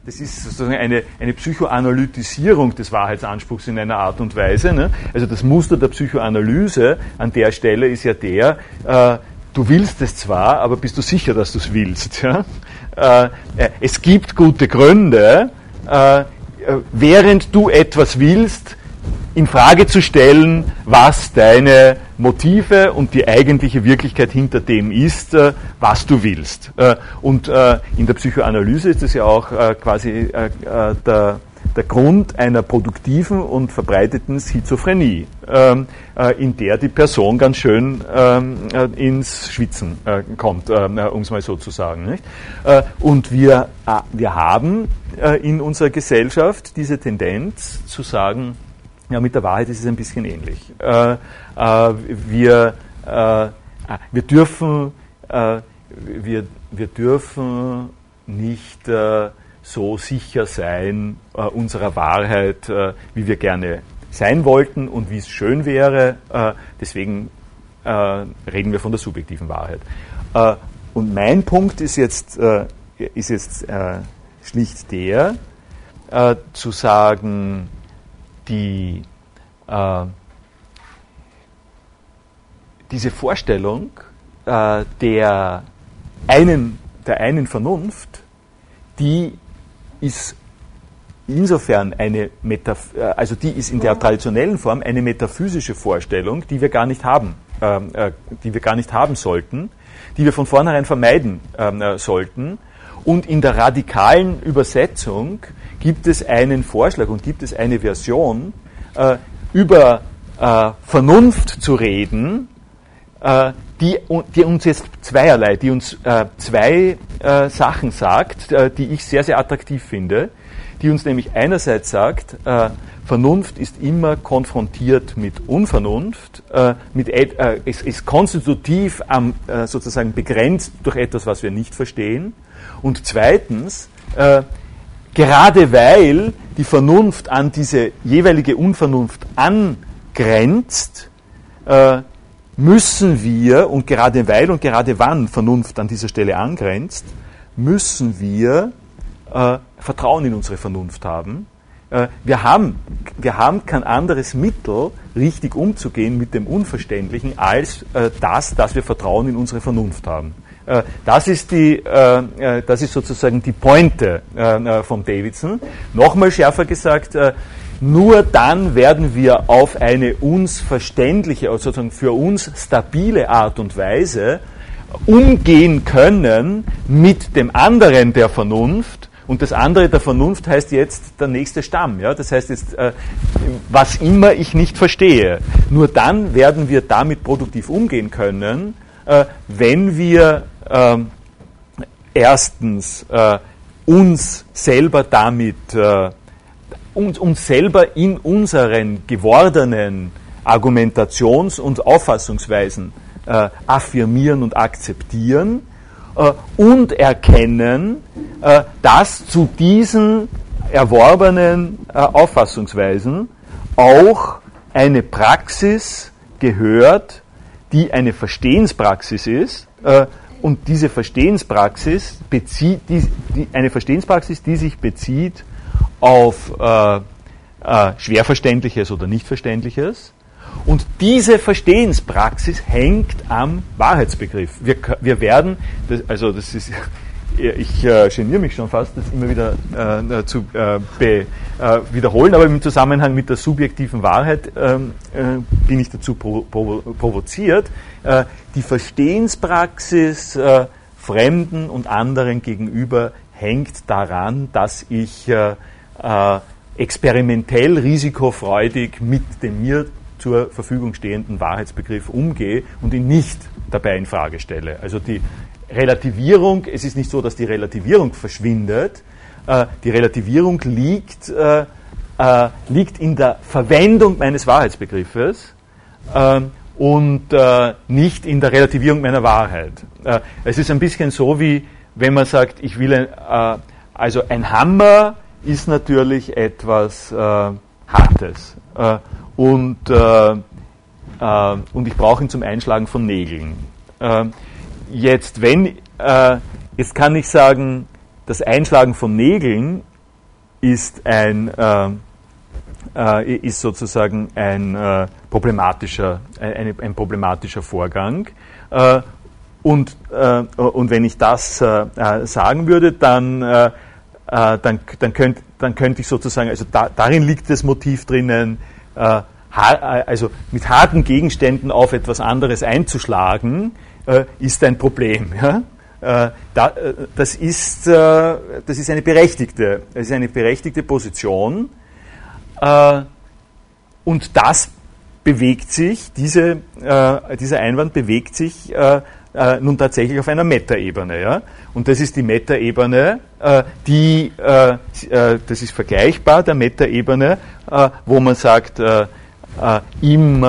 das ist sozusagen eine Psychoanalytisierung des Wahrheitsanspruchs in einer Art und Weise. Ne? Also das Muster der Psychoanalyse an der Stelle ist ja der, du willst es zwar, aber bist du sicher, dass du es willst? Ja? Es gibt gute Gründe, während du etwas willst, in Frage zu stellen, was deine Motive und die eigentliche Wirklichkeit hinter dem ist, was du willst. Und in der Psychoanalyse ist es ja auch quasi der Grund einer produktiven und verbreiteten Schizophrenie, in der die Person ganz schön ins Schwitzen kommt, um es mal so zu sagen. Nicht? Und wir haben in unserer Gesellschaft diese Tendenz zu sagen, ja, mit der Wahrheit ist es ein bisschen ähnlich. Wir dürfen nicht so sicher sein unserer Wahrheit, wie wir gerne sein wollten und wie es schön wäre. Deswegen reden wir von der subjektiven Wahrheit. Und mein Punkt ist jetzt schlicht der, zu sagen, diese Vorstellung der einen Vernunft, die ist insofern die ist in der traditionellen Form eine metaphysische Vorstellung, die wir gar nicht haben sollten, die wir von vornherein vermeiden sollten. Und in der radikalen Übersetzung gibt es einen Vorschlag und gibt es eine Version, über Vernunft zu reden, die uns jetzt zwei Sachen sagt, die ich sehr, sehr attraktiv finde, die uns nämlich einerseits sagt, Vernunft ist immer konfrontiert mit Unvernunft, es ist konstitutiv sozusagen begrenzt durch etwas, was wir nicht verstehen. Und zweitens, gerade weil die Vernunft an diese jeweilige Unvernunft angrenzt, müssen wir, und gerade weil und gerade wann Vernunft an dieser Stelle angrenzt, müssen wir Vertrauen in unsere Vernunft haben. Wir haben kein anderes Mittel, richtig umzugehen mit dem Unverständlichen, als dass wir Vertrauen in unsere Vernunft haben. Das ist sozusagen die Pointe von Davidson. Nochmal schärfer gesagt, nur dann werden wir auf eine uns verständliche, also sozusagen für uns stabile Art und Weise umgehen können mit dem anderen der Vernunft. Und das andere der Vernunft heißt jetzt der nächste Stamm. Ja? Das heißt jetzt, was immer ich nicht verstehe. Nur dann werden wir damit produktiv umgehen können, wenn wir erstens uns selber damit, uns selber in unseren gewordenen Argumentations- und Auffassungsweisen affirmieren und akzeptieren und erkennen, dass zu diesen erworbenen Auffassungsweisen auch eine Praxis gehört, die eine Verstehenspraxis ist, und diese Verstehenspraxis die sich bezieht auf Schwerverständliches oder Nichtverständliches. Und diese Verstehenspraxis hängt am Wahrheitsbegriff. Wir werden, ich geniere mich schon fast, das immer wieder zu wiederholen, aber im Zusammenhang mit der subjektiven Wahrheit bin ich dazu provoziert. Die Verstehenspraxis Fremden und anderen gegenüber hängt daran, dass ich experimentell risikofreudig mit dem mir zur Verfügung stehenden Wahrheitsbegriff umgehe und ihn nicht dabei in Frage stelle. Also die Relativierung, es ist nicht so, dass die Relativierung verschwindet. Die Relativierung liegt in der Verwendung meines Wahrheitsbegriffes und nicht in der Relativierung meiner Wahrheit. Es ist ein bisschen so, wie wenn man sagt, ich will also ein Hammer ist natürlich etwas Hartes und ich brauche ihn zum Einschlagen von Nägeln. Jetzt kann ich sagen, das Einschlagen von Nägeln ist sozusagen ein problematischer Vorgang. Und wenn ich das sagen würde, dann könnte ich sozusagen, also darin liegt das Motiv drinnen, also mit harten Gegenständen auf etwas anderes einzuschlagen, ist ein Problem. Ja? Das ist eine berechtigte Position, und das bewegt sich, dieser Einwand bewegt sich nun tatsächlich auf einer Metaebene. Ja? Und das ist die Metaebene, das ist vergleichbar der Metaebene, wo man sagt, im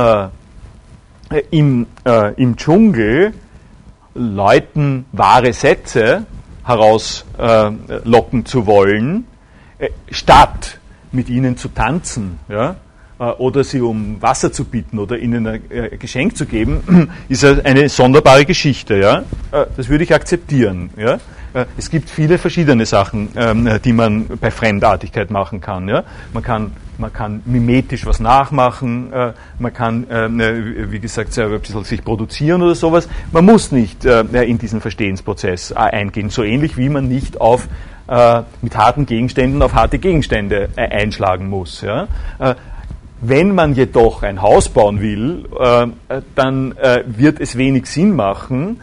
Dschungel Leuten wahre Sätze herauslocken zu wollen, statt mit ihnen zu tanzen, ja, oder sie um Wasser zu bitten oder ihnen ein Geschenk zu geben, ist eine sonderbare Geschichte. Ja? Das würde ich akzeptieren. Ja? Es gibt viele verschiedene Sachen, die man bei Fremdartigkeit machen kann. Ja? Man kann mimetisch was nachmachen, man kann, wie gesagt, ein bisschen sich produzieren oder sowas. Man muss nicht in diesen Verstehensprozess eingehen, so ähnlich wie man nicht mit harten Gegenständen auf harte Gegenstände einschlagen muss. Ja? Wenn man jedoch ein Haus bauen will, dann wird es wenig Sinn machen,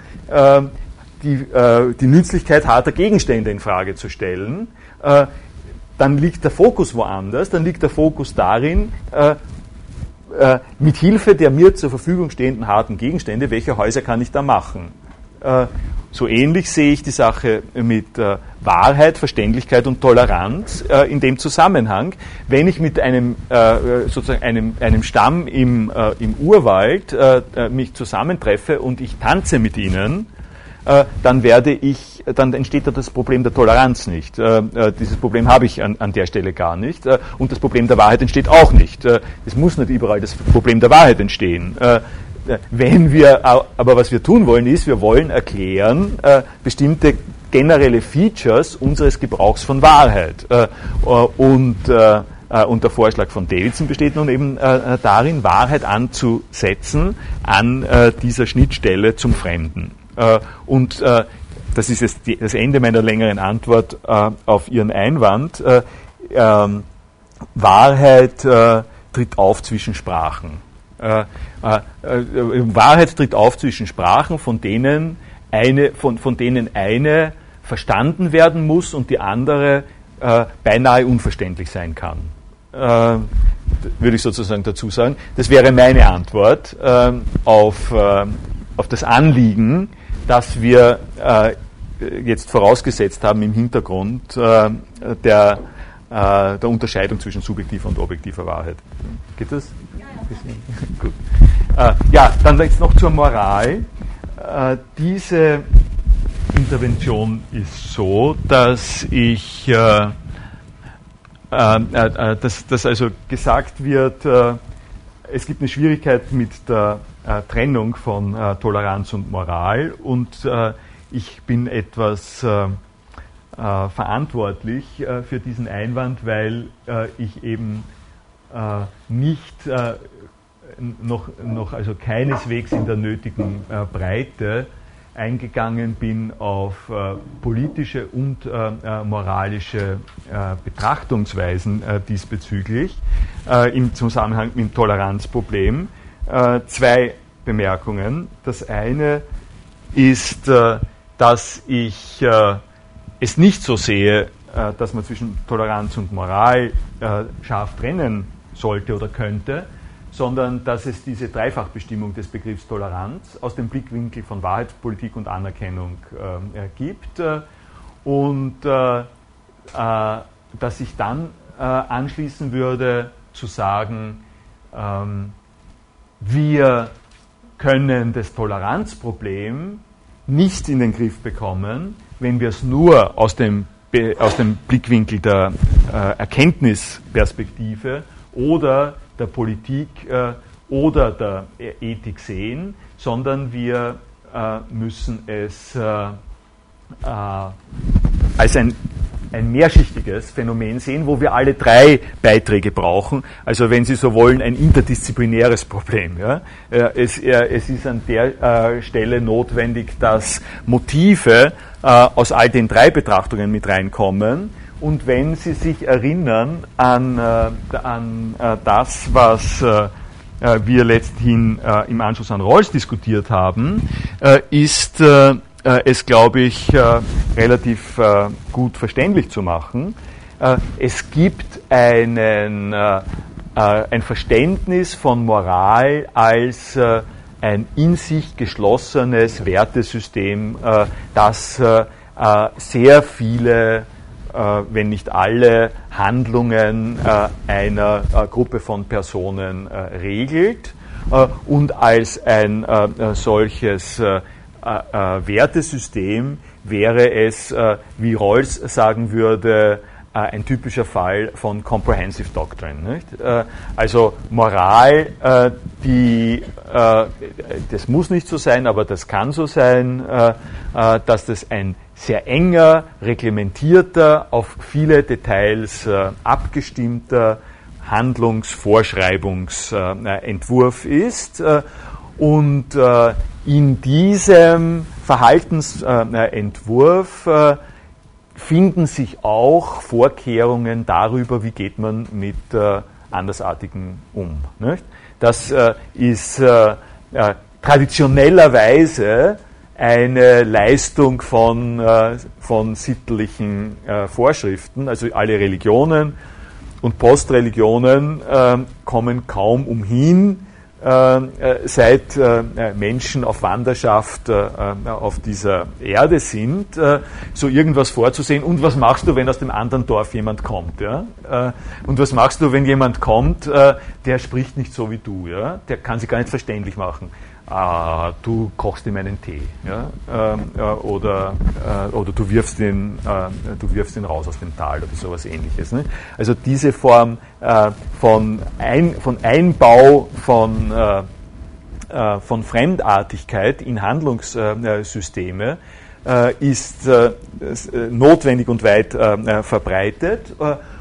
die Nützlichkeit harter Gegenstände in Frage zu stellen. Dann liegt der Fokus woanders, dann liegt der Fokus darin, mit Hilfe der mir zur Verfügung stehenden harten Gegenstände, welche Häuser kann ich da machen? So ähnlich sehe ich die Sache mit Wahrheit, Verständlichkeit und Toleranz in dem Zusammenhang. Wenn ich mit einem Stamm im Urwald mich zusammentreffe und ich tanze mit ihnen, dann entsteht da das Problem der Toleranz nicht. Dieses Problem habe ich an der Stelle gar nicht. Und das Problem der Wahrheit entsteht auch nicht. Es muss nicht überall das Problem der Wahrheit entstehen. Aber was wir tun wollen, ist, wir wollen erklären bestimmte generelle Features unseres Gebrauchs von Wahrheit. Und der Vorschlag von Davidson besteht nun eben darin, Wahrheit anzusetzen an dieser Schnittstelle zum Fremden. Das ist jetzt das Ende meiner längeren Antwort auf Ihren Einwand. Wahrheit tritt auf zwischen Sprachen. Wahrheit tritt auf zwischen Sprachen, von denen eine verstanden werden muss und die andere beinahe unverständlich sein kann. Würde ich sozusagen dazu sagen. Das wäre meine Antwort auf das Anliegen, das wir jetzt vorausgesetzt haben im Hintergrund der Unterscheidung zwischen subjektiver und objektiver Wahrheit. Geht das? Gut. Dann jetzt noch zur Moral. Diese Intervention ist so, dass dass also gesagt wird, es gibt eine Schwierigkeit mit der Trennung von Toleranz und Moral und ich bin etwas verantwortlich für diesen Einwand, weil ich eben nicht noch also keineswegs in der nötigen Breite eingegangen bin auf politische und moralische Betrachtungsweisen diesbezüglich im Zusammenhang mit dem Toleranzproblem. Zwei Bemerkungen. Das eine ist, dass ich es nicht so sehe, dass man zwischen Toleranz und Moral scharf trennen sollte oder könnte, sondern dass es diese Dreifachbestimmung des Begriffs Toleranz aus dem Blickwinkel von Wahrheitspolitik und Anerkennung gibt und dass ich dann anschließen würde zu sagen, wir können das Toleranzproblem nicht in den Griff bekommen, wenn wir es nur aus dem Blickwinkel der Erkenntnisperspektive oder der Politik oder der Ethik sehen, sondern wir müssen es als ein ein mehrschichtiges Phänomen sehen, wo wir alle drei Beiträge brauchen. Also wenn Sie so wollen, ein interdisziplinäres Problem. Ja? Es ist an der Stelle notwendig, dass Motive aus all den drei Betrachtungen mit reinkommen. Und wenn Sie sich erinnern an das, was wir letzthin im Anschluss an Rawls diskutiert haben, ist es, glaube ich, relativ gut verständlich zu machen. Es gibt ein Verständnis von Moral als ein in sich geschlossenes Wertesystem, das sehr viele, wenn nicht alle Handlungen einer Gruppe von Personen regelt und als ein solches Wertesystem wäre es, wie Rawls sagen würde, ein typischer Fall von Comprehensive Doctrine. Nicht? Also Moral, das muss nicht so sein, aber das kann so sein, dass das ein sehr enger, reglementierter, auf viele Details abgestimmter Handlungsvorschreibungsentwurf ist. Und in diesem Verhaltensentwurf finden sich auch Vorkehrungen darüber, wie geht man mit Andersartigen um. Nicht? Das ist traditionellerweise eine Leistung von sittlichen Vorschriften. Also alle Religionen und Postreligionen kommen kaum umhin, seit Menschen auf Wanderschaft auf dieser Erde sind, so irgendwas vorzusehen. Und was machst du, wenn aus dem anderen Dorf jemand kommt? Ja? Und was machst du, wenn jemand kommt, der spricht nicht so wie du? Ja? Der kann sich gar nicht verständlich machen. Du kochst ihm einen Tee, ja? Oder du wirfst ihn raus aus dem Tal oder sowas Ähnliches. Ne? Also diese Form von Einbau von Fremdartigkeit in Handlungssysteme ist notwendig und weit verbreitet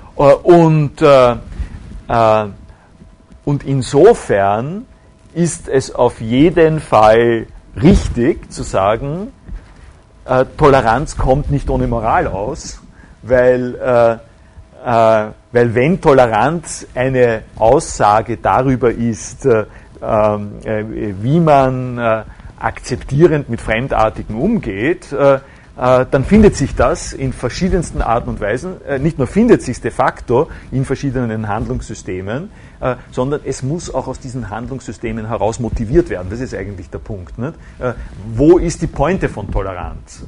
und insofern ist es auf jeden Fall richtig zu sagen, Toleranz kommt nicht ohne Moral aus, weil wenn Toleranz eine Aussage darüber ist, wie man akzeptierend mit Fremdartigen umgeht, dann findet sich das in verschiedensten Arten und Weisen, nicht nur findet sich es de facto in verschiedenen Handlungssystemen, sondern es muss auch aus diesen Handlungssystemen heraus motiviert werden. Das ist eigentlich der Punkt. Nicht? Wo ist die Pointe von Toleranz?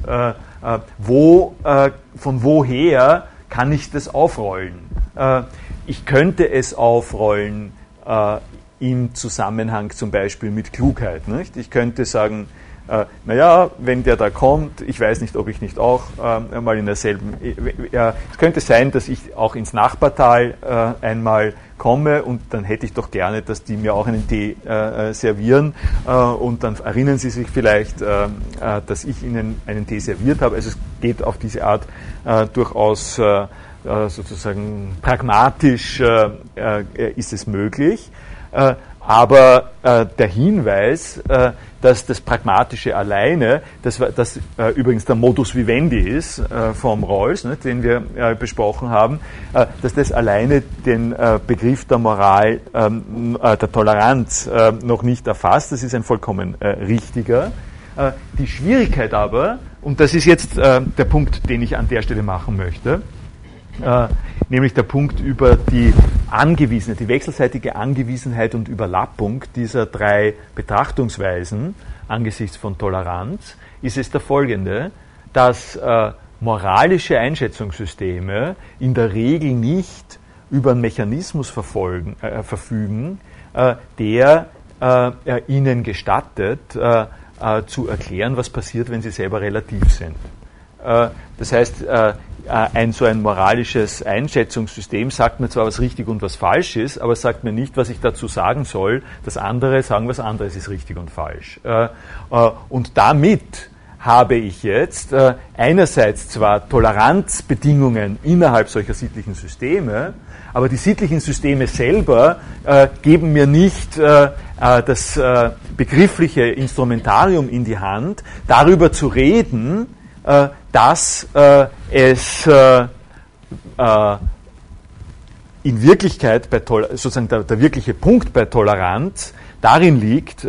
Von woher kann ich das aufrollen? Ich könnte es aufrollen im Zusammenhang zum Beispiel mit Klugheit. Nicht? Ich könnte sagen, wenn der da kommt, ich weiß nicht, ob ich nicht auch mal in derselben... es könnte sein, dass ich auch ins Nachbartal einmal komme und dann hätte ich doch gerne, dass die mir auch einen Tee servieren und dann erinnern sie sich vielleicht, dass ich ihnen einen Tee serviert habe. Also es geht auf diese Art durchaus sozusagen pragmatisch ist es möglich. Aber der Hinweis, dass das Pragmatische alleine, das übrigens der Modus vivendi ist vom Rawls, ne, den wir besprochen haben, dass das alleine den Begriff der Moral, der Toleranz noch nicht erfasst. Das ist ein vollkommen richtiger. Die Schwierigkeit aber, und das ist jetzt der Punkt, den ich an der Stelle machen möchte, nämlich der Punkt über die wechselseitige Angewiesenheit und Überlappung dieser drei Betrachtungsweisen angesichts von Toleranz, ist es der folgende, dass moralische Einschätzungssysteme in der Regel nicht über einen Mechanismus verfügen, der ihnen gestattet, zu erklären, was passiert, wenn sie selber relativ sind. Das heißt, so ein moralisches Einschätzungssystem sagt mir zwar, was richtig und was falsch ist, aber es sagt mir nicht, was ich dazu sagen soll. Das andere sagen, was anderes ist richtig und falsch. Und damit habe ich jetzt einerseits zwar Toleranzbedingungen innerhalb solcher sittlichen Systeme, aber die sittlichen Systeme selber geben mir nicht das begriffliche Instrumentarium in die Hand, darüber zu reden, dass es in Wirklichkeit sozusagen der wirkliche Punkt bei Toleranz darin liegt,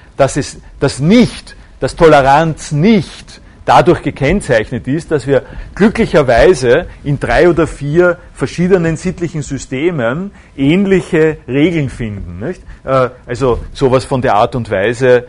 dass Toleranz nicht dadurch gekennzeichnet ist, dass wir glücklicherweise in 3 oder 4 verschiedenen sittlichen Systemen ähnliche Regeln finden. Nicht? Also sowas von der Art und Weise,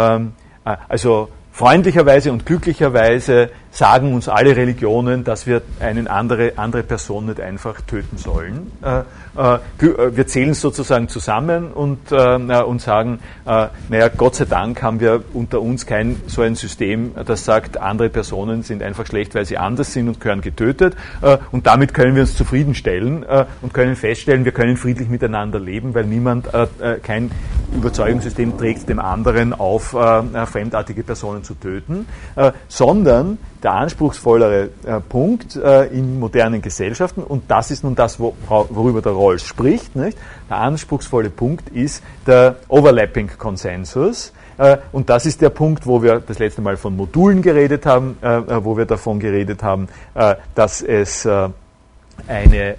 also freundlicherweise und glücklicherweise sagen uns alle Religionen, dass wir eine andere Person nicht einfach töten sollen. Wir zählen es sozusagen zusammen und sagen, naja, Gott sei Dank haben wir unter uns kein so ein System, das sagt, andere Personen sind einfach schlecht, weil sie anders sind und gehören getötet. Und damit können wir uns zufriedenstellen und können feststellen, wir können friedlich miteinander leben, weil niemand, kein Überzeugungssystem trägt dem anderen auf, fremdartige Personen zu töten, sondern der anspruchsvollere Punkt in modernen Gesellschaften, und das ist nun das, worüber der Rawls spricht, nicht? Der anspruchsvolle Punkt ist der Overlapping Consensus, und das ist der Punkt, wo wir das letzte Mal von Modulen geredet haben, wo wir davon geredet haben, dass es einen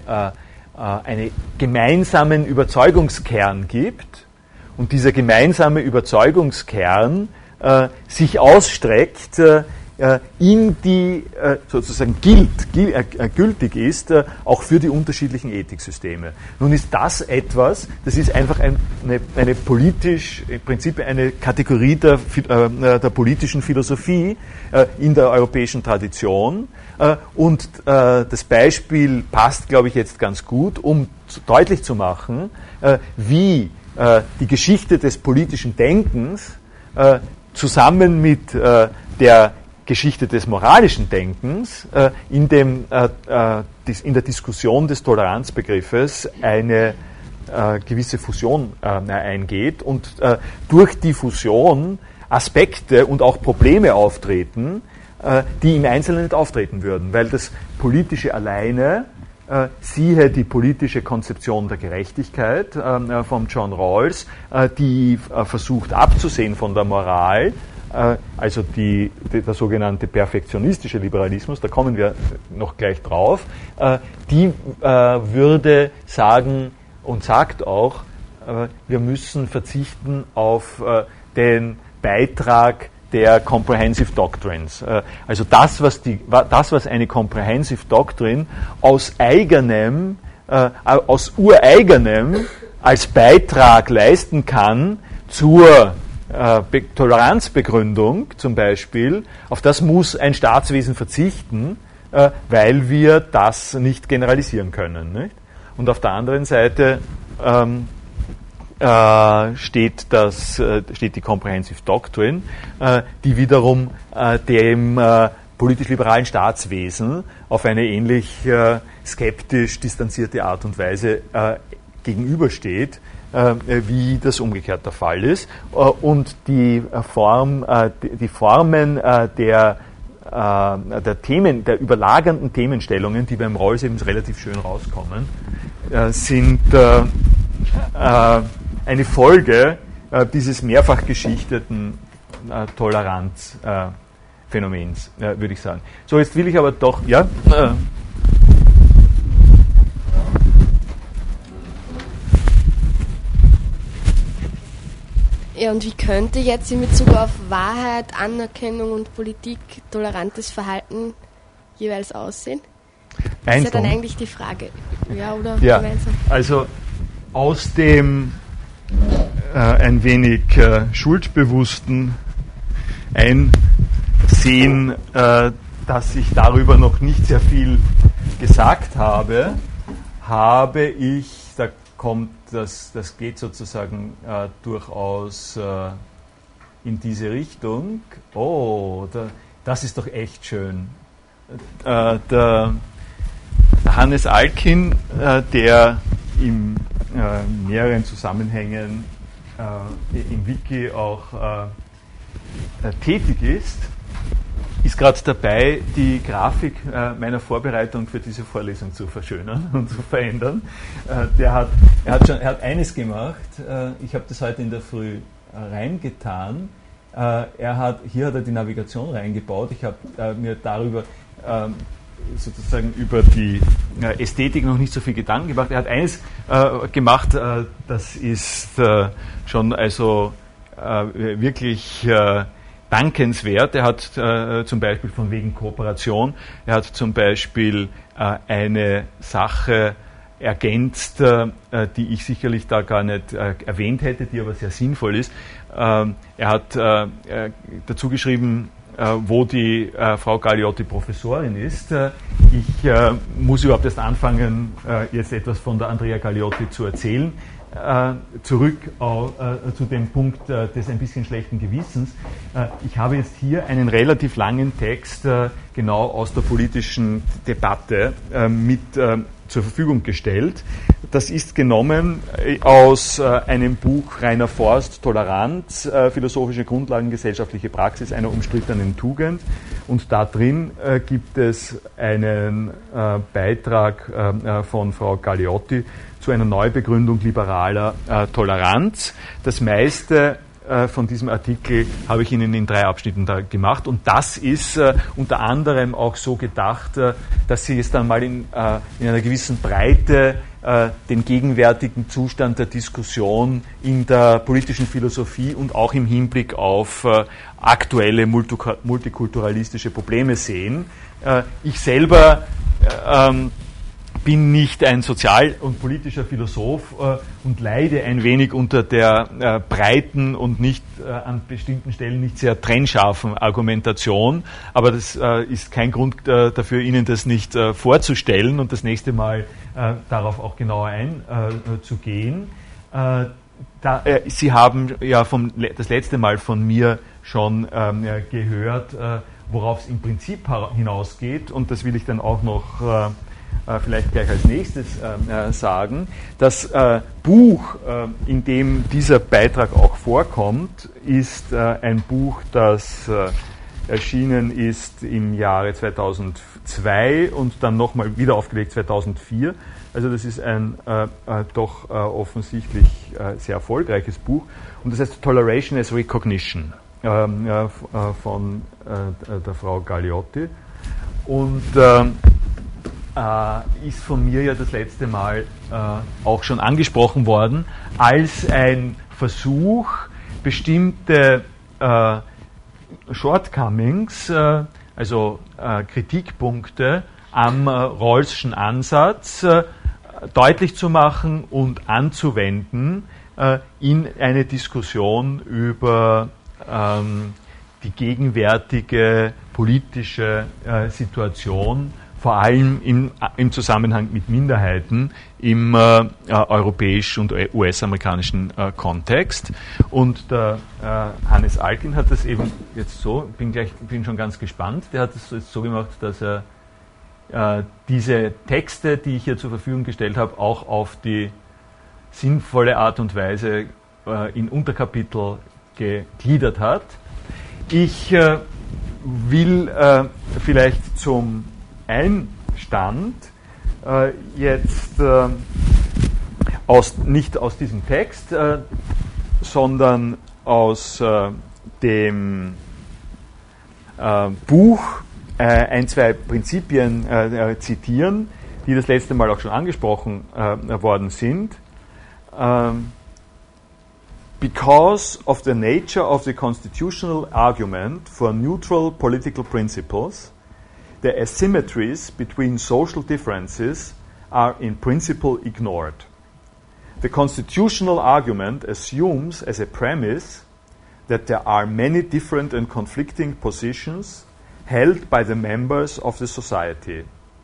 gemeinsamen Überzeugungskern gibt, und dieser gemeinsame Überzeugungskern sich ausstreckt in die sozusagen gültig ist, auch für die unterschiedlichen Ethiksysteme. Nun ist das etwas, das ist einfach eine politisch, im Prinzip eine Kategorie der politischen Philosophie in der europäischen Tradition, und das Beispiel passt, glaube ich, jetzt ganz gut, um deutlich zu machen, wie die Geschichte des politischen Denkens zusammen mit der Geschichte des moralischen Denkens in der Diskussion des Toleranzbegriffes eine gewisse Fusion eingeht und durch die Fusion Aspekte und auch Probleme auftreten, die im Einzelnen nicht auftreten würden, weil das Politische alleine, siehe die politische Konzeption der Gerechtigkeit von John Rawls, die versucht abzusehen von der Moral, also der sogenannte perfektionistische Liberalismus, da kommen wir noch gleich drauf, die würde sagen und sagt auch, wir müssen verzichten auf den Beitrag der Comprehensive Doctrines. Also das, was eine Comprehensive Doctrine aus ureigenem als Beitrag leisten kann zur Toleranzbegründung zum Beispiel, auf das muss ein Staatswesen verzichten, weil wir das nicht generalisieren können. Nicht? Und auf der anderen Seite steht die Comprehensive Doctrine, die wiederum dem politisch-liberalen Staatswesen auf eine ähnlich skeptisch distanzierte Art und Weise gegenübersteht, wie das umgekehrt der Fall ist. Und die Formen der überlagernden Themenstellungen, die beim Rawls eben relativ schön rauskommen, sind eine Folge dieses mehrfach geschichteten Toleranzphänomens, würde ich sagen. So, jetzt will ich aber doch, ja? Ja, und wie könnte jetzt in Bezug auf Wahrheit, Anerkennung und Politik tolerantes Verhalten jeweils aussehen? Das ist ja dann eigentlich die Frage. Ja, oder gemeinsam? Also aus dem ein wenig schuldbewussten Einsehen, dass ich darüber noch nicht sehr viel gesagt habe, das geht sozusagen durchaus in diese Richtung. Oh, das ist doch echt schön. Der Hannes Alkin, der in mehreren Zusammenhängen im Wiki auch tätig ist, ist gerade dabei, die Grafik meiner Vorbereitung für diese Vorlesung zu verschönern und zu verändern. Er hat eines gemacht, ich habe das heute in der Früh reingetan. Hier hat er die Navigation reingebaut. Ich habe mir darüber sozusagen über die Ästhetik noch nicht so viel Gedanken gemacht. Er hat eines gemacht, das ist schon also wirklich dankenswert. Er hat zum Beispiel von wegen Kooperation, er hat zum Beispiel eine Sache ergänzt, die ich sicherlich da gar nicht erwähnt hätte, die aber sehr sinnvoll ist. Er hat dazu geschrieben, wo die Frau Galeotti Professorin ist. Ich muss überhaupt erst anfangen, jetzt etwas von der Andrea Galeotti zu erzählen. Zurück zu dem Punkt des ein bisschen schlechten Gewissens. Ich habe jetzt hier einen relativ langen Text genau aus der politischen Debatte mit zur Verfügung gestellt. Das ist genommen aus einem Buch Rainer Forst, Toleranz, philosophische Grundlagen, gesellschaftliche Praxis einer umstrittenen Tugend. Und da drin gibt es einen Beitrag von Frau Galeotti zu einer Neubegründung liberaler Toleranz. Das meiste von diesem Artikel habe ich Ihnen in 3 Abschnitten da gemacht, und das ist unter anderem auch so gedacht, dass Sie es dann mal in einer gewissen Breite den gegenwärtigen Zustand der Diskussion in der politischen Philosophie und auch im Hinblick auf aktuelle multikulturalistische Probleme sehen. Ich selber bin nicht ein sozial- und politischer Philosoph und leide ein wenig unter der breiten und nicht an bestimmten Stellen nicht sehr trennscharfen Argumentation, aber das ist kein Grund dafür, Ihnen das nicht vorzustellen und das nächste Mal darauf auch genauer einzugehen. Sie haben ja das letzte Mal von mir schon gehört, worauf es im Prinzip hinausgeht, und das will ich dann auch noch vielleicht gleich als nächstes sagen. Das Buch, in dem dieser Beitrag auch vorkommt, ist ein Buch, das erschienen ist im Jahre 2002 und dann nochmal wieder aufgelegt 2004. Also das ist ein doch offensichtlich sehr erfolgreiches Buch, und das heißt Toleration as Recognition von der Frau Galeotti, und ist von mir ja das letzte Mal auch schon angesprochen worden, als ein Versuch, bestimmte Shortcomings, also Kritikpunkte am Rawls'schen Ansatz deutlich zu machen und anzuwenden in eine Diskussion über die gegenwärtige politische Situation, vor allem im Zusammenhang mit Minderheiten im europäischen und US-amerikanischen Kontext. Und der Hannes Alkin hat das eben jetzt so, bin schon ganz gespannt, der hat es jetzt so gemacht, dass er diese Texte, die ich hier zur Verfügung gestellt habe, auch auf die sinnvolle Art und Weise in Unterkapitel gegliedert hat. Ich will vielleicht zum Einstand jetzt nicht aus diesem Text, sondern aus dem Buch ein, zwei Prinzipien zitieren, die das letzte Mal auch schon angesprochen worden sind. Because of the nature of the constitutional argument for neutral political principles, the asymmetries between social differences are in principle ignored. The constitutional argument assumes as a premise that there are many different and conflicting positions held by the members of the society.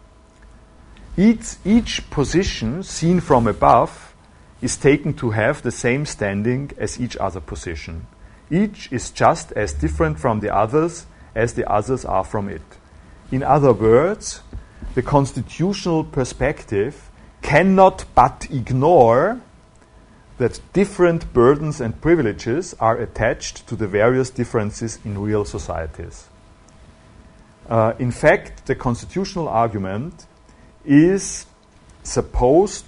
Each position seen from above is taken to have the same standing as each other position. Each is just as different from the others as the others are from it. In other words, the constitutional perspective cannot but ignore that different burdens and privileges are attached to the various differences in real societies. In fact, the constitutional argument is supposed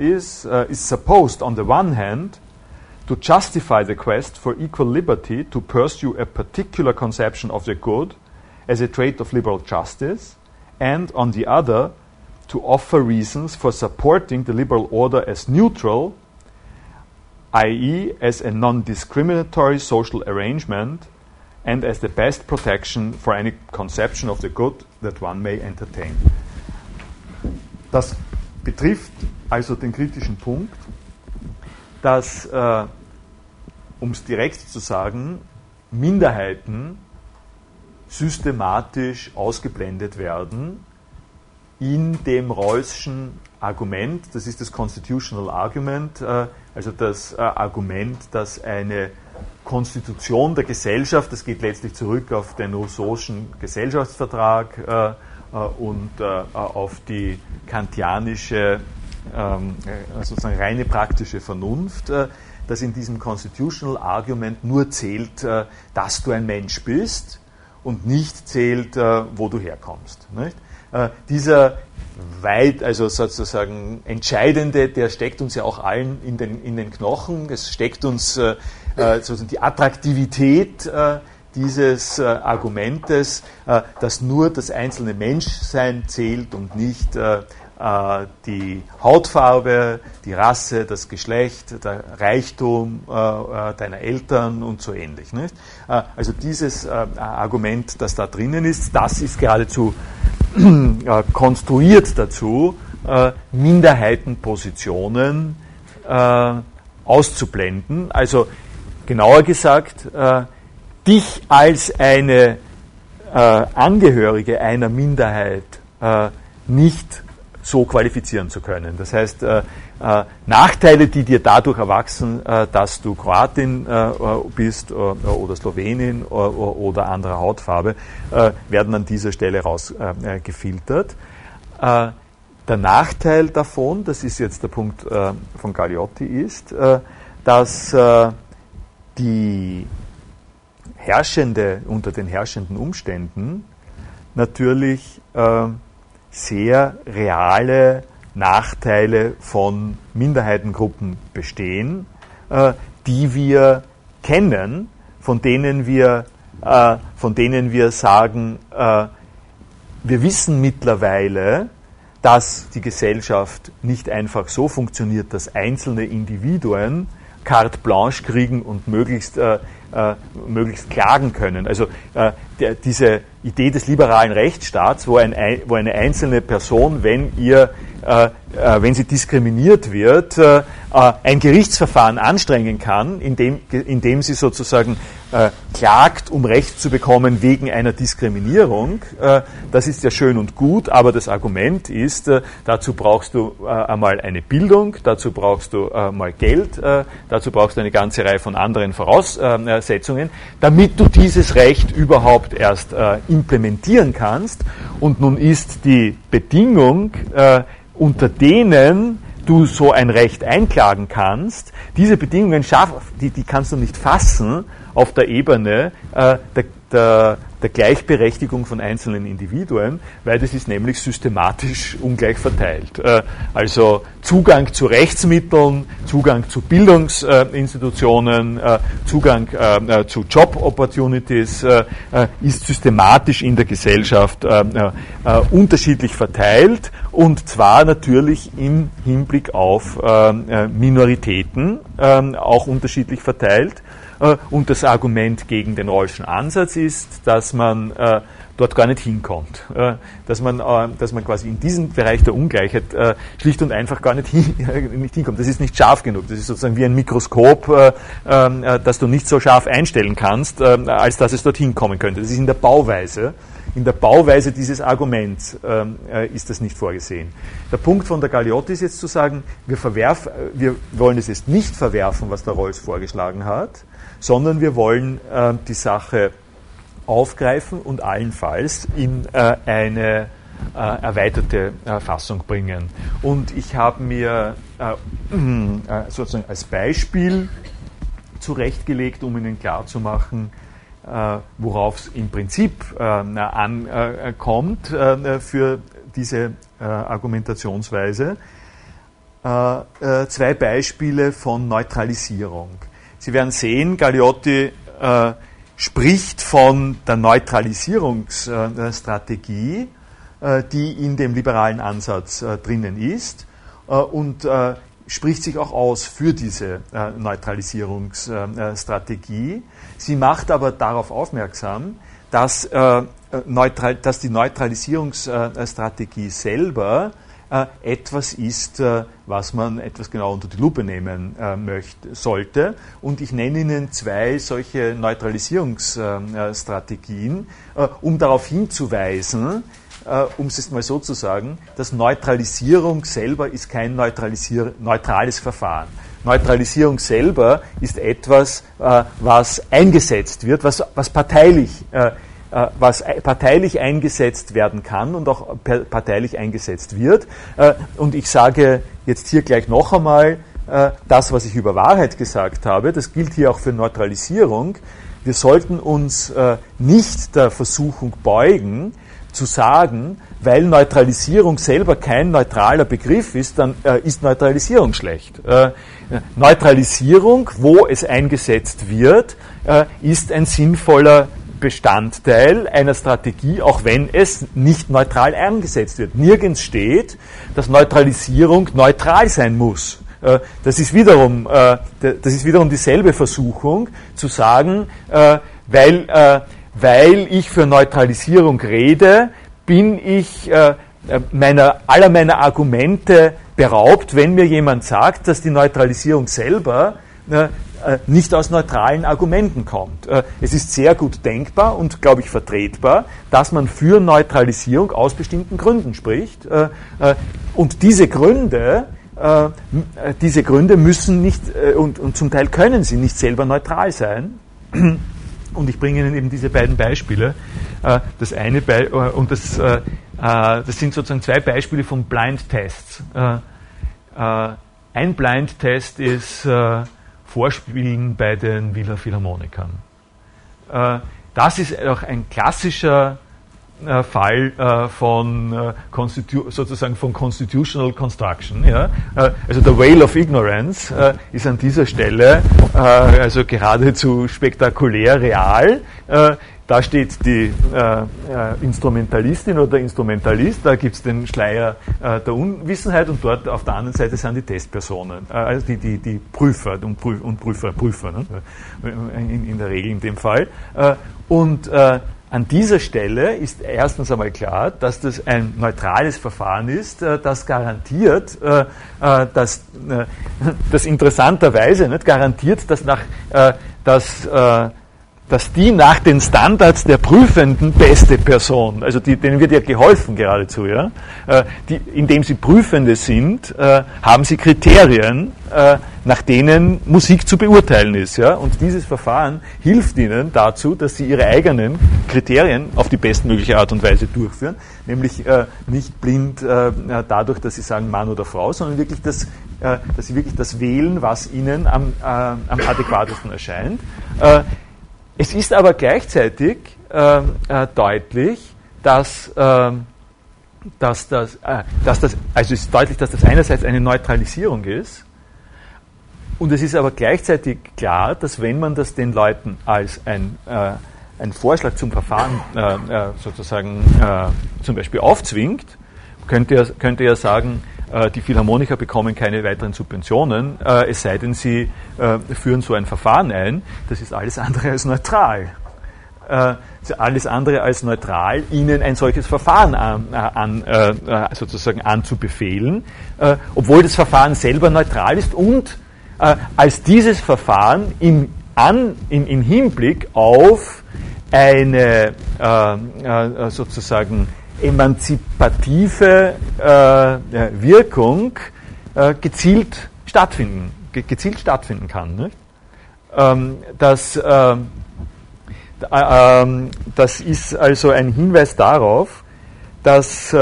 on the one hand to justify the quest for equal liberty to pursue a particular conception of the good as a trait of liberal justice, and on the other to offer reasons for supporting the liberal order as neutral, i.e. as a non-discriminatory social arrangement and as the best protection for any conception of the good that one may entertain. Das betrifft also den kritischen Punkt, dass, um es direkt zu sagen, Minderheiten systematisch ausgeblendet werden in dem Rawlschen Argument, das ist das Constitutional Argument, also das Argument, dass eine Konstitution der Gesellschaft, das geht letztlich zurück auf den Rousseau'schen Gesellschaftsvertrag und auf die kantianische, sozusagen reine praktische Vernunft, dass in diesem Constitutional Argument nur zählt, dass du ein Mensch bist und nicht zählt, wo du herkommst. Nicht? Dieser also sozusagen entscheidende, der steckt uns ja auch allen in den Knochen. Es steckt uns sozusagen die Attraktivität dieses Argumentes, dass nur das einzelne Menschsein zählt und nicht die Hautfarbe, die Rasse, das Geschlecht, der Reichtum deiner Eltern und so ähnlich. Nicht? Also dieses Argument, das da drinnen ist, das ist geradezu konstruiert dazu, Minderheitenpositionen auszublenden. Also genauer gesagt, dich als eine Angehörige einer Minderheit nicht so qualifizieren zu können. Das heißt, Nachteile, die dir dadurch erwachsen, dass du Kroatin bist oder Slowenin oder anderer Hautfarbe, werden an dieser Stelle rausgefiltert. Der Nachteil davon, das ist jetzt der Punkt von Galeotti, ist, dass die unter den herrschenden Umständen natürlich sehr reale Nachteile von Minderheitengruppen bestehen, die wir kennen, von denen wir sagen, wir wissen mittlerweile, dass die Gesellschaft nicht einfach so funktioniert, dass einzelne Individuen carte blanche kriegen und möglichst klagen können. Also diese Idee des liberalen Rechtsstaats, wo eine einzelne Person, wenn sie diskriminiert wird, ein Gerichtsverfahren anstrengen kann, indem sie sozusagen klagt, um Recht zu bekommen wegen einer Diskriminierung. Das ist ja schön und gut, aber das Argument ist, dazu brauchst du einmal eine Bildung, dazu brauchst du mal Geld, dazu brauchst du eine ganze Reihe von anderen Voraussetzungen, damit du dieses Recht überhaupt erst implementieren kannst. Und nun ist die Bedingung, unter denen du so ein Recht einklagen kannst, diese Bedingungen die kannst du nicht fassen auf der Ebene der Gleichberechtigung von einzelnen Individuen, weil das ist nämlich systematisch ungleich verteilt. Also Zugang zu Rechtsmitteln, Zugang zu Bildungsinstitutionen, Zugang zu Job-Opportunities ist systematisch in der Gesellschaft unterschiedlich verteilt, und zwar natürlich im Hinblick auf Minoritäten auch unterschiedlich verteilt. Und das Argument gegen den Rawlschen Ansatz ist, dass man dort gar nicht hinkommt. Dass man quasi in diesen Bereich der Ungleichheit schlicht und einfach gar nicht hinkommt. Das ist nicht scharf genug. Das ist sozusagen wie ein Mikroskop, das du nicht so scharf einstellen kannst, als dass es dort hinkommen könnte. Das ist in der Bauweise. In der Bauweise dieses Arguments ist das nicht vorgesehen. Der Punkt von der Galeotti ist jetzt zu sagen, wir wollen es jetzt nicht verwerfen, was der Rawls vorgeschlagen hat, sondern wir wollen die Sache aufgreifen und allenfalls in eine erweiterte Fassung bringen. Und ich habe mir sozusagen als Beispiel zurechtgelegt, um Ihnen klarzumachen, worauf es im Prinzip ankommt für diese Argumentationsweise, zwei Beispiele von Neutralisierung. Sie werden sehen, Galeotti spricht von der Neutralisierungsstrategie, die in dem liberalen Ansatz drinnen ist, und spricht sich auch aus für diese Neutralisierungsstrategie. Sie macht aber darauf aufmerksam, dass die Neutralisierungsstrategie selber etwas ist, was man etwas genau unter die Lupe nehmen sollte. Und ich nenne Ihnen zwei solche Neutralisierungsstrategien, um darauf hinzuweisen, um es jetzt mal so zu sagen, dass Neutralisierung selber ist kein neutrales Verfahren. Neutralisierung selber ist etwas, was eingesetzt wird, was parteilich eingesetzt werden kann und auch parteilich eingesetzt wird. Und ich sage jetzt hier gleich noch einmal, das, was ich über Wahrheit gesagt habe, das gilt hier auch für Neutralisierung. Wir sollten uns nicht der Versuchung beugen, zu sagen, weil Neutralisierung selber kein neutraler Begriff ist, dann ist Neutralisierung schlecht. Neutralisierung, wo es eingesetzt wird, ist ein sinnvoller Bestandteil einer Strategie, auch wenn es nicht neutral eingesetzt wird. Nirgends steht, dass Neutralisierung neutral sein muss. Das ist wiederum dieselbe Versuchung, zu sagen, weil ich für Neutralisierung rede, bin ich aller meiner Argumente beraubt, wenn mir jemand sagt, dass die Neutralisierung selber nicht aus neutralen Argumenten kommt. Es ist sehr gut denkbar und, glaube ich, vertretbar, dass man für Neutralisierung aus bestimmten Gründen spricht. Und diese Gründe müssen nicht, und zum Teil können sie nicht selber neutral sein. Und ich bringe Ihnen eben diese beiden Beispiele. Das eine das sind sozusagen zwei Beispiele von Blind Tests. Ein Blind Test ist Vorspielen bei den Wiener Philharmonikern. Das ist auch ein klassischer Fall von Constitutional Construction. Ja? Also der Veil of Ignorance ist an dieser Stelle also geradezu spektakulär real. Da steht die Instrumentalistin oder der Instrumentalist, da gibt es den Schleier der Unwissenheit und dort auf der anderen Seite sind die Testpersonen, also die Prüfer und Prüfer ne? in der Regel in dem Fall. An dieser Stelle ist erstens einmal klar, dass das ein neutrales Verfahren ist, das garantiert, dass interessanterweise nicht garantiert, dass die nach den Standards der Prüfenden beste Person, also denen wird ja geholfen geradezu, ja, indem sie Prüfende sind, haben sie Kriterien, nach denen Musik zu beurteilen ist, ja, und dieses Verfahren hilft ihnen dazu, dass sie ihre eigenen Kriterien auf die bestmögliche Art und Weise durchführen, nämlich nicht blind dadurch, dass sie sagen Mann oder Frau, sondern wirklich dass sie wirklich das wählen, was ihnen am adäquatesten erscheint. Es ist aber gleichzeitig deutlich, dass das einerseits eine Neutralisierung ist, und es ist aber gleichzeitig klar, dass wenn man das den Leuten als ein Vorschlag zum Verfahren sozusagen zum Beispiel aufzwingt, könnte ja sagen, die Philharmoniker bekommen keine weiteren Subventionen, es sei denn, sie führen so ein Verfahren ein. Das ist alles andere als neutral. Alles andere als neutral, ihnen ein solches Verfahren sozusagen anzubefehlen, obwohl das Verfahren selber neutral ist und als dieses Verfahren im Hinblick auf eine sozusagen emanzipative Wirkung gezielt stattfinden kann. Nicht? Das ist also ein Hinweis darauf, dass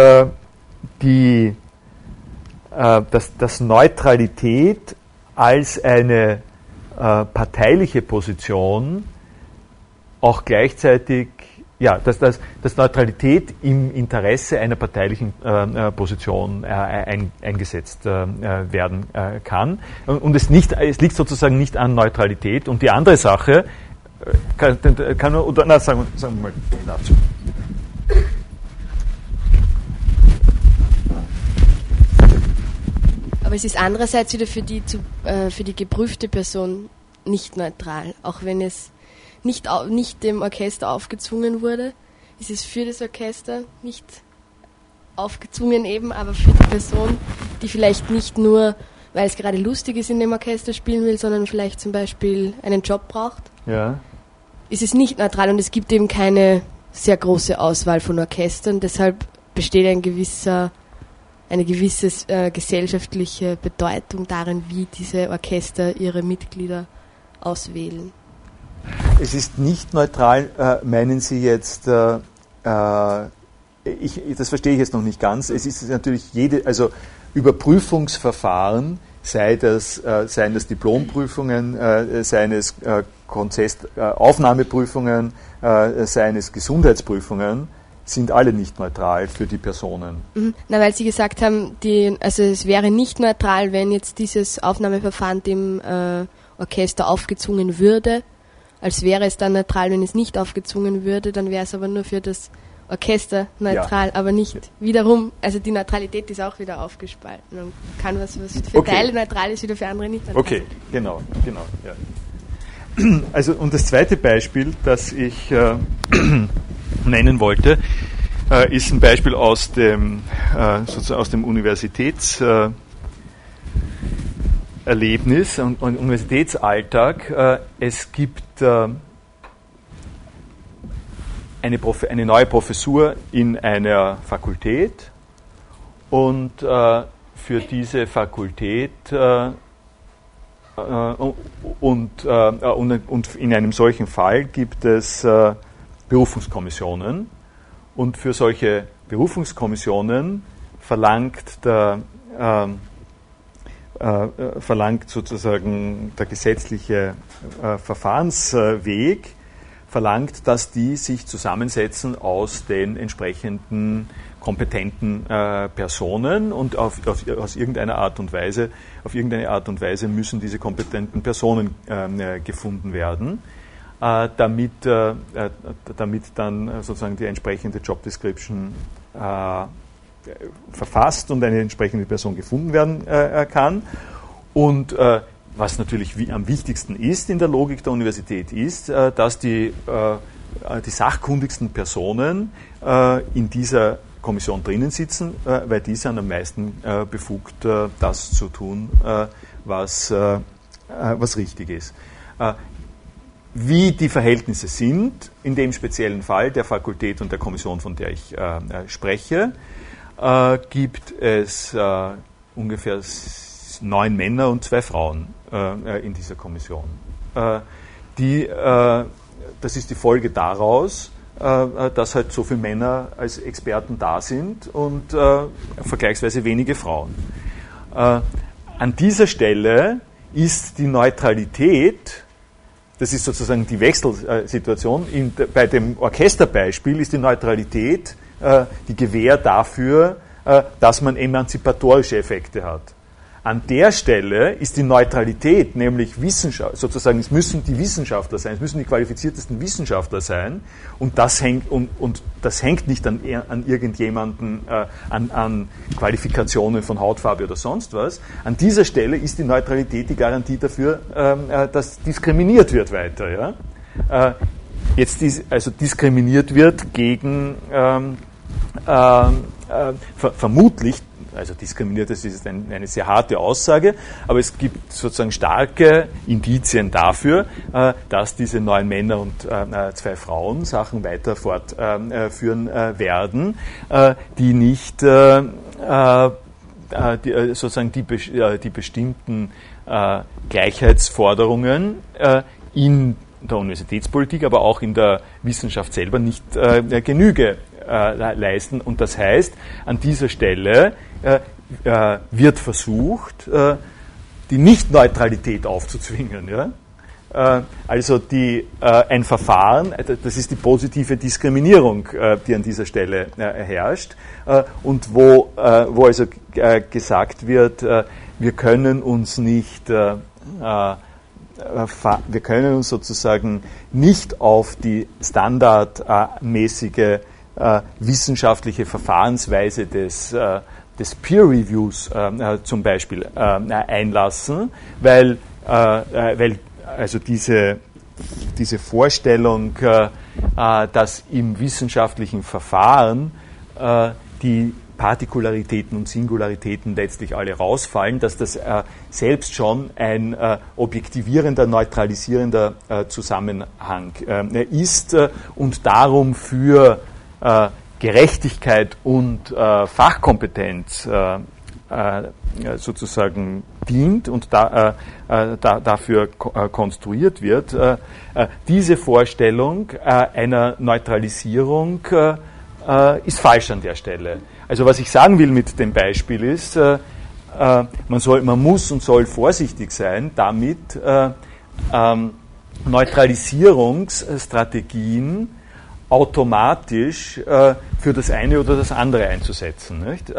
Neutralität als eine parteiliche Position auch gleichzeitig, dass Neutralität im Interesse einer parteilichen Position eingesetzt werden kann. Und es liegt sozusagen nicht an Neutralität. Und die andere Sache, sagen wir mal dazu. Aber es ist andererseits wieder für die geprüfte Person nicht neutral, auch wenn es nicht dem Orchester aufgezwungen wurde, ist es für das Orchester nicht aufgezwungen eben, aber für die Person, die vielleicht nicht nur, weil es gerade lustig ist, in dem Orchester spielen will, sondern vielleicht zum Beispiel einen Job braucht, ist es nicht neutral und es gibt eben keine sehr große Auswahl von Orchestern, deshalb besteht eine gewisse gesellschaftliche Bedeutung darin, wie diese Orchester ihre Mitglieder auswählen. Es ist nicht neutral, meinen Sie jetzt, das verstehe ich jetzt noch nicht ganz, es ist natürlich also Überprüfungsverfahren, seien das Diplomprüfungen, seien es Aufnahmeprüfungen, seien es Gesundheitsprüfungen, sind alle nicht neutral für die Personen. Na, weil Sie gesagt haben, es wäre nicht neutral, wenn jetzt dieses Aufnahmeverfahren dem Orchester aufgezwungen würde, als wäre es dann neutral, wenn es nicht aufgezwungen würde, dann wäre es aber nur für das Orchester neutral, aber nicht wiederum, also die Neutralität ist auch wieder aufgespalten. Man kann was für Teile neutral ist, wieder für andere nicht neutral. Okay, genau. Ja. Also, und das zweite Beispiel, das ich nennen wollte, ist ein Beispiel aus dem Universitätserlebnis und Universitätsalltag. Es gibt eine neue Professur in einer Fakultät und für diese Fakultät und in einem solchen Fall gibt es Berufungskommissionen und für solche Berufungskommissionen verlangt sozusagen der gesetzliche Verfahrensweg, verlangt, dass die sich zusammensetzen aus den entsprechenden kompetenten Personen und auf irgendeine Art und Weise müssen diese kompetenten Personen gefunden werden, damit dann sozusagen die entsprechende Job Description verfasst und eine entsprechende Person gefunden werden kann. Und was natürlich am wichtigsten ist in der Logik der Universität ist, dass die sachkundigsten Personen in dieser Kommission drinnen sitzen, weil die sind am meisten befugt, das zu tun, was richtig ist. Wie die Verhältnisse sind, in dem speziellen Fall der Fakultät und der Kommission, von der ich spreche, gibt es ungefähr 9 Männer und 2 Frauen in dieser Kommission. Das ist die Folge daraus, dass halt so viele Männer als Experten da sind und vergleichsweise wenige Frauen. An dieser Stelle ist die Neutralität, das ist sozusagen die Wechselsituation, bei dem Orchesterbeispiel ist die Neutralität die Gewähr dafür, dass man emanzipatorische Effekte hat. An der Stelle ist die Neutralität, nämlich Wissenschaft, sozusagen, es müssen die Wissenschaftler sein, es müssen die qualifiziertesten Wissenschaftler sein, und das hängt nicht an irgendjemanden, an Qualifikationen von Hautfarbe oder sonst was. An dieser Stelle ist die Neutralität die Garantie dafür, dass diskriminiert wird weiter. Ja? Also diskriminiert wird gegen vermutlich, also diskriminiert, das ist eine sehr harte Aussage, aber es gibt sozusagen starke Indizien dafür, dass diese 9 Männer und 2 Frauen Sachen weiter fortführen werden, die nicht die bestimmten Gleichheitsforderungen in der Universitätspolitik, aber auch in der Wissenschaft selber nicht Genüge leisten. Und das heißt, an dieser Stelle wird versucht, die Nicht-Neutralität aufzuzwingen. Ja? Also ein Verfahren, das ist die positive Diskriminierung, die an dieser Stelle herrscht, und wo also gesagt wird, wir können uns sozusagen nicht auf die standardmäßige wissenschaftliche Verfahrensweise des Peer Reviews zum Beispiel einlassen, weil also diese Vorstellung, dass im wissenschaftlichen Verfahren die Partikularitäten und Singularitäten letztlich alle rausfallen, dass das selbst schon ein objektivierender, neutralisierender Zusammenhang ist und darum für Gerechtigkeit und Fachkompetenz sozusagen dient und dafür konstruiert wird. Diese Vorstellung einer Neutralisierung ist falsch an der Stelle. Also was ich sagen will mit dem Beispiel ist, man muss und soll vorsichtig sein, damit Neutralisierungsstrategien automatisch für das eine oder das andere einzusetzen. Nicht?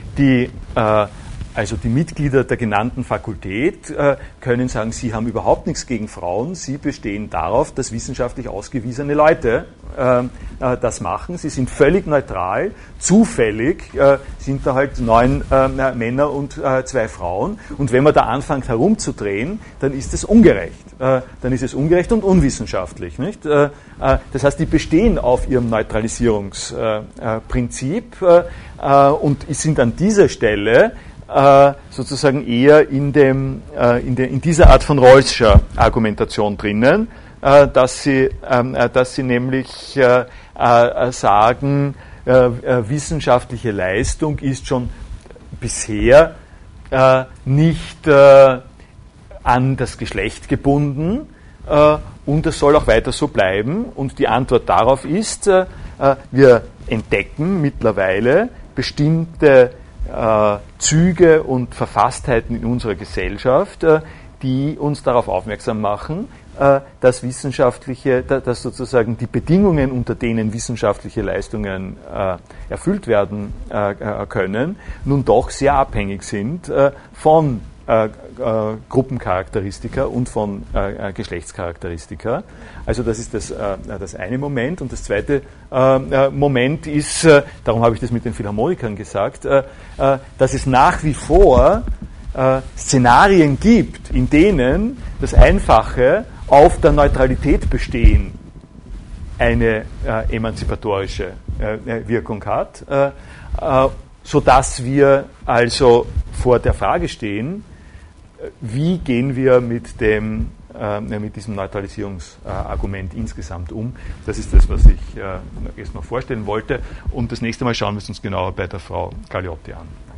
Also die Mitglieder der genannten Fakultät können sagen, sie haben überhaupt nichts gegen Frauen, sie bestehen darauf, dass wissenschaftlich ausgewiesene Leute das machen. Sie sind völlig neutral, zufällig sind da halt 9 Männer und 2 Frauen. Und wenn man da anfängt herumzudrehen, dann ist es ungerecht. Dann ist es ungerecht und unwissenschaftlich. Nicht? Das heißt, die bestehen auf ihrem Neutralisierungsprinzip und sind an dieser Stelle sozusagen eher in dieser Art von Rawls'scher Argumentation drinnen, dass sie nämlich sagen, wissenschaftliche Leistung ist schon bisher nicht an das Geschlecht gebunden und es soll auch weiter so bleiben. Und die Antwort darauf ist, wir entdecken mittlerweile bestimmte Züge und Verfasstheiten in unserer Gesellschaft, die uns darauf aufmerksam machen, dass sozusagen die Bedingungen, unter denen wissenschaftliche Leistungen erfüllt werden können, nun doch sehr abhängig sind von Gruppencharakteristika und von Geschlechtscharakteristika. Also das ist das eine Moment. Und das zweite Moment ist, darum habe ich das mit den Philharmonikern gesagt, dass es nach wie vor Szenarien gibt, in denen das Einfache auf der Neutralität bestehen eine emanzipatorische Wirkung hat, sodass wir also vor der Frage stehen, wie gehen wir mit diesem Neutralisierungsargument insgesamt um? Das ist das, was ich erst noch vorstellen wollte. Und das nächste Mal schauen wir es uns genauer bei der Frau Galeotti an.